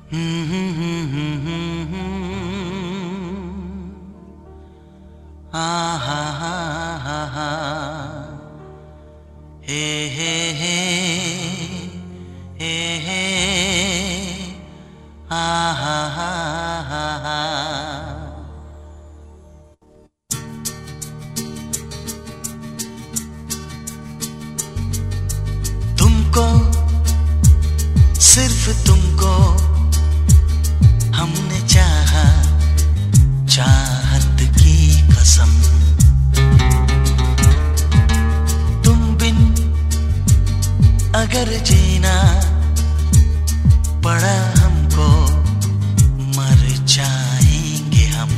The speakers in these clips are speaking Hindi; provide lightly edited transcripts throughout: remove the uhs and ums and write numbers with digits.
हा हा हा हा हा हे हे हे हे हे हा हा हा हा हा। तुमको सिर्फ तुमको हमने चाहा, चाहत की कसम। तुम बिन अगर जीना पड़ा हमको, मर जाएंगे हम।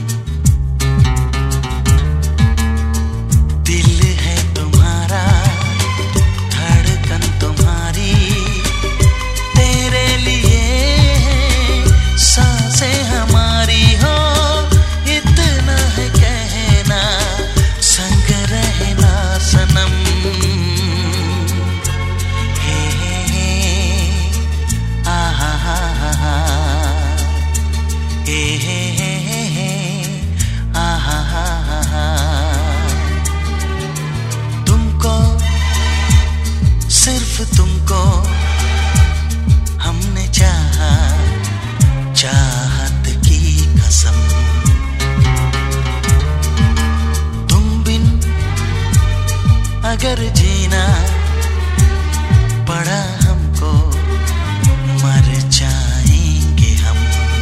दिल है तुम्हारा, धड़कन तुम्हारी, तेरे लिए सांसें हमारी हो। इतना है कहना, संग रहना सनम। हे हे आ हा हा हा हे हे आ हा हा हा। तुमको सिर्फ तुमको हमने चाहा, चाहत की कसम। तुम बिन अगर जीना पड़ा हमको, मर जाएंगे हम।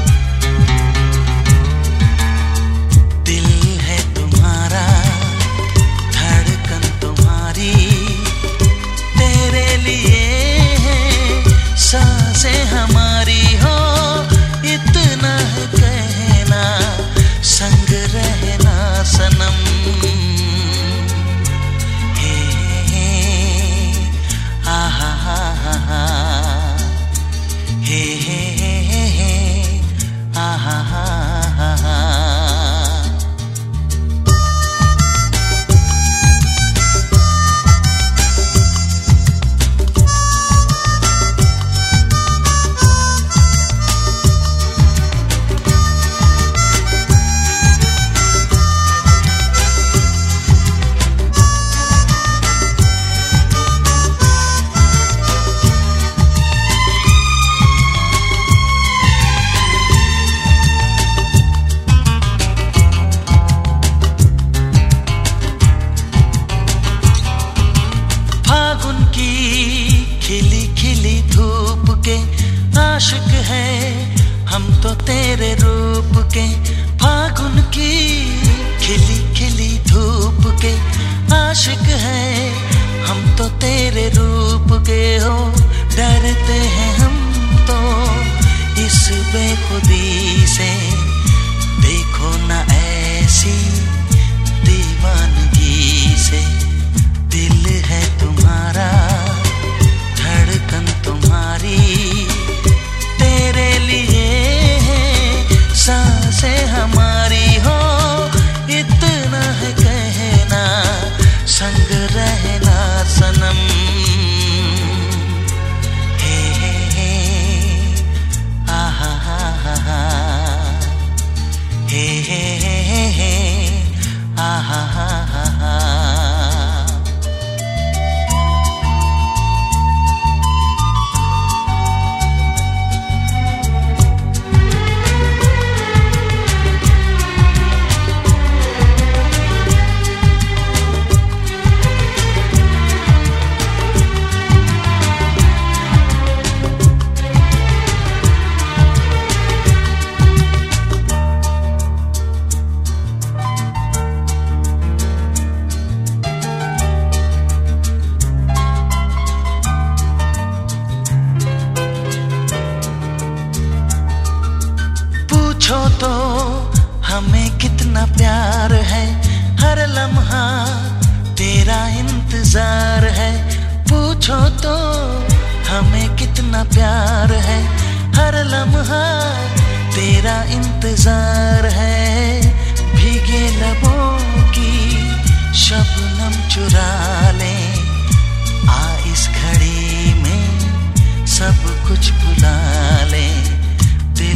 दिल है तुम्हारा, धड़कन तुम्हारी, तेरे लिए सांसें हमारी हो। इतना है कहना, संग रहना सनम। हे आ हा हा हा हे आ हा हा हा। खिली खिली धूप के आशिक है हम तो तेरे रूप के। फागुन की खिली खिली धूप के आशिक है हम तो तेरे रूप के हो। डरते हैं हम तो इस बेखुदी से, देखो ना ऐसी दीवानगी से। दिल है तुम्हारा, धड़कन तुम्हारी, तेरे लिए सांसें हमारी हो। इतना है कहना, संग रहना सनम। हे आ हा हा हा हे आ हा हा हा। पूछो तो हमें कितना प्यार है, हर लम्हा तेरा इंतजार है। पूछो तो हमें कितना प्यार है, हर लम्हा तेरा इंतजार है। भीगे लबों की शबनम चुरा ले, आ इस घड़ी में सब कुछ भुला ले।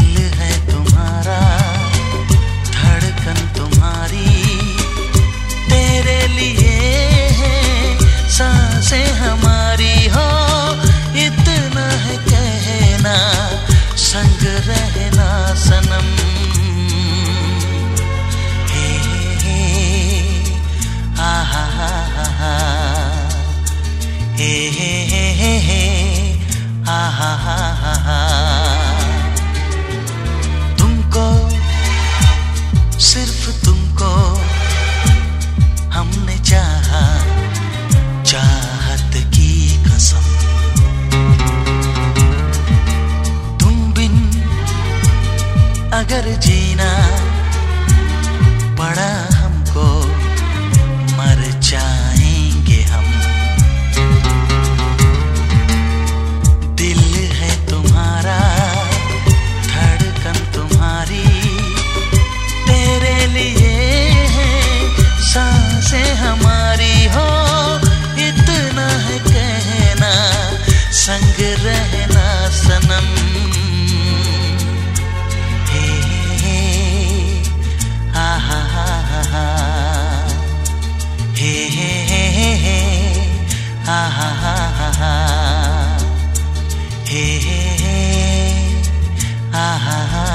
हा तुमको, सिर्फ तुमको हमने चाहा, चाहत की कसम। तुम बिन अगर जीना पड़ा हमको, मर जाएंगे हम। दिल है तुम्हारा, धड़कन तुम्हारी, तेरे लिए है सांसें हमारी। हो इतना है कहना, संग रहना सनम। हे हा हा हा हा, हे हा हा हा हा, हे हा हा हा।